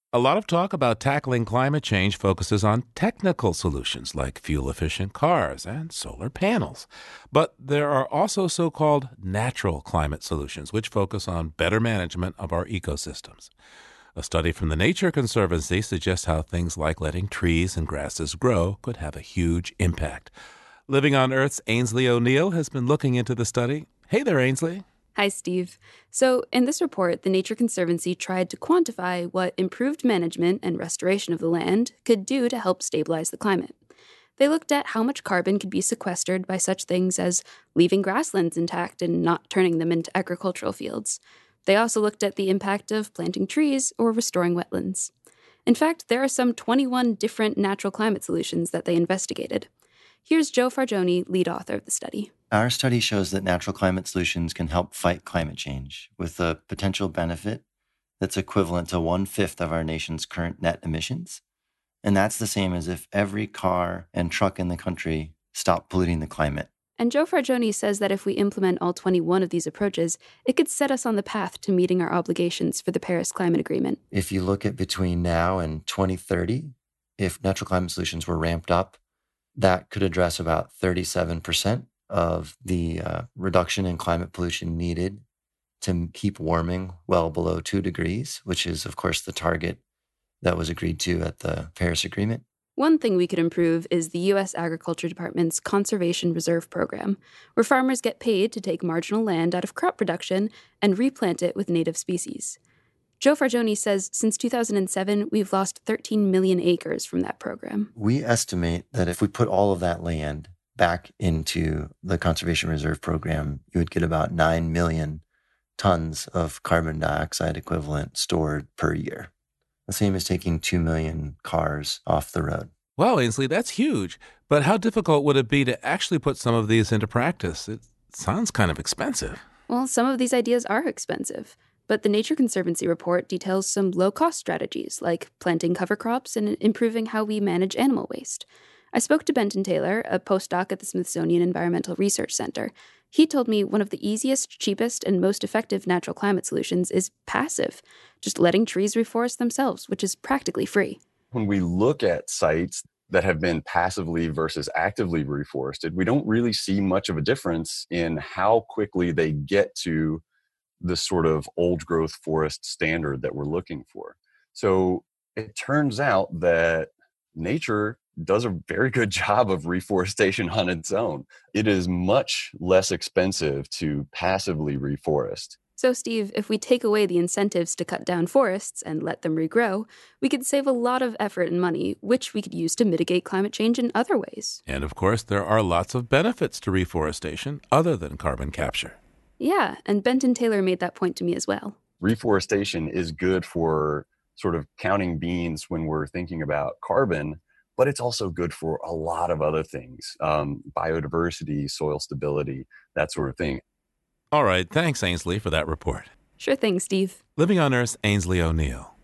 A lot of talk about tackling climate change focuses on technical solutions like fuel efficient cars and solar panels. But there are also so called natural climate solutions, which focus on better management of our ecosystems. A study from the Nature Conservancy suggests how things like letting trees and grasses grow could have a huge impact. Living on Earth's Ainsley O'Neill has been looking into the study. Hey there, Ainsley. Hi, Steve. So, in this report, the Nature Conservancy tried to quantify what improved management and restoration of the land could do to help stabilize the climate. They looked at how much carbon could be sequestered by such things as leaving grasslands intact and not turning them into agricultural fields. They also looked at the impact of planting trees or restoring wetlands. In fact, there are some 21 different natural climate solutions that they investigated. Here's Joe Fargione, lead author of the study. Our study shows that natural climate solutions can help fight climate change with a potential benefit that's equivalent to 1/5 of our nation's current net emissions. And that's the same as if every car and truck in the country stopped polluting the climate. And Joe Fargione says that if we implement all 21 of these approaches, it could set us on the path to meeting our obligations for the Paris Climate Agreement. If you look at between now and 2030, if natural climate solutions were ramped up, that could address about 37% of the reduction in climate pollution needed to keep warming well below 2 degrees, which is, of course, the target that was agreed to at the Paris Agreement. One thing we could improve is the U.S. Agriculture Department's Conservation Reserve Program, where farmers get paid to take marginal land out of crop production and replant it with native species. Joe Fargione says since 2007, we've lost 13 million acres from that program. We estimate that if we put all of that land back into the Conservation Reserve Program, you would get about 9 million tons of carbon dioxide equivalent stored per year. The same as taking 2 million cars off the road. Wow, Ainsley, that's huge. But how difficult would it be to actually put some of these into practice? It sounds kind of expensive. Well, some of these ideas are expensive. But the Nature Conservancy report details some low-cost strategies, like planting cover crops and improving how we manage animal waste. I spoke to Benton Taylor, a postdoc at the Smithsonian Environmental Research Center. He told me one of the easiest, cheapest, and most effective natural climate solutions is passive, just letting trees reforest themselves, which is practically free. When we look at sites that have been passively versus actively reforested, we don't really see much of a difference in how quickly they get to the sort of old growth forest standard that we're looking for. So it turns out that nature does a very good job of reforestation on its own. It is much less expensive to passively reforest. So, Steve, if we take away the incentives to cut down forests and let them regrow, we could save a lot of effort and money, which we could use to mitigate climate change in other ways. And of course, there are lots of benefits to reforestation other than carbon capture. Yeah, and Benton Taylor made that point to me as well. Reforestation is good for sort of counting beans when we're thinking about carbon, but it's also good for a lot of other things, biodiversity, soil stability, that sort of thing. All right, thanks, Ainsley, for that report. Sure thing, Steve. Living on Earth's Ainsley O'Neill.